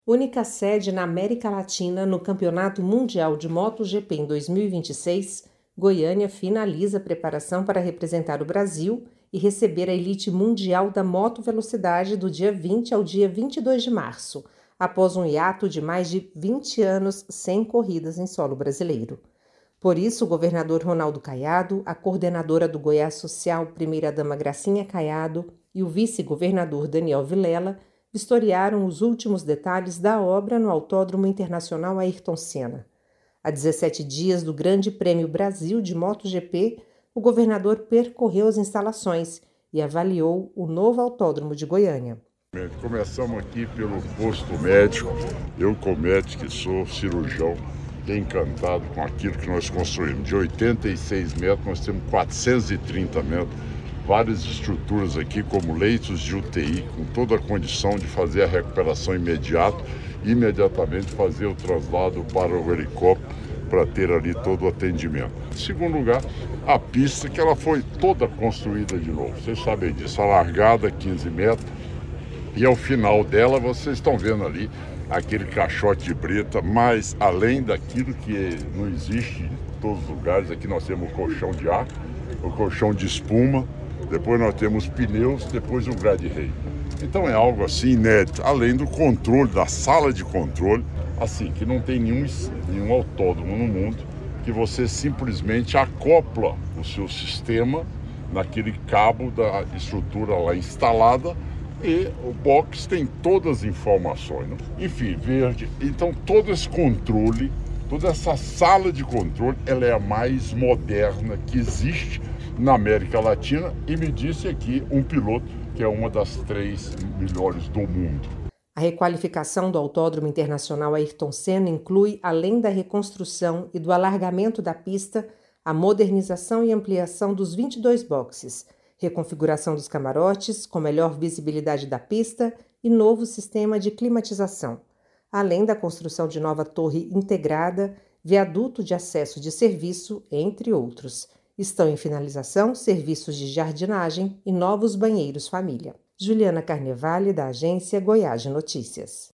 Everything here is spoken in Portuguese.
Única sede na América Latina no Campeonato Mundial de MotoGP em 2026, Goiânia finaliza a preparação para representar o Brasil e receber a elite mundial da motovelocidade do dia 20 ao dia 22 de março, após um hiato de mais de 20 anos sem corridas em solo brasileiro. Por isso, o governador Ronaldo Caiado, a coordenadora do Goiás Social, primeira-dama Gracinha Caiado, e o vice-governador Daniel Vilela vistoriaram os últimos detalhes da obra no Autódromo Internacional Ayrton Senna. A 17 dias do Grande Prêmio Brasil de MotoGP, o governador percorreu as instalações e avaliou o novo autódromo de Goiânia. Começamos aqui pelo posto médico. Eu, como médico que sou cirurgião, fiquei encantado com aquilo que nós construímos. De 86 metros, nós temos 430 metros. Várias estruturas aqui, como leitos de UTI, com toda a condição de fazer a recuperação imediata e imediatamente fazer o traslado para o helicóptero para ter ali todo o atendimento. Em segundo lugar, a pista que ela foi toda construída de novo. Vocês sabem disso, a largada 15 metros e ao final dela vocês estão vendo ali aquele caixote de brita, mas além daquilo que não existe em todos os lugares, aqui nós temos o colchão de ar, o colchão de espuma, depois nós temos pneus, depois o grade rail. Então é algo assim inédito, além do controle, da sala de controle, assim, que não tem nenhum autódromo no mundo, que você simplesmente acopla o seu sistema naquele cabo da estrutura lá instalada e o box tem todas as informações, né? Enfim, verde. Então todo esse controle, toda essa sala de controle, ela é a mais moderna que existe na América Latina e me disse aqui um piloto que é uma das 3 melhores do mundo. A requalificação do Autódromo Internacional Ayrton Senna inclui, além da reconstrução e do alargamento da pista, a modernização e ampliação dos 22 boxes, reconfiguração dos camarotes com melhor visibilidade da pista e novo sistema de climatização, além da construção de nova torre integrada, viaduto de acesso de serviço, entre outros. Estão em finalização serviços de jardinagem e novos banheiros família. Juliana Carnevale, da agência Goiás de Notícias.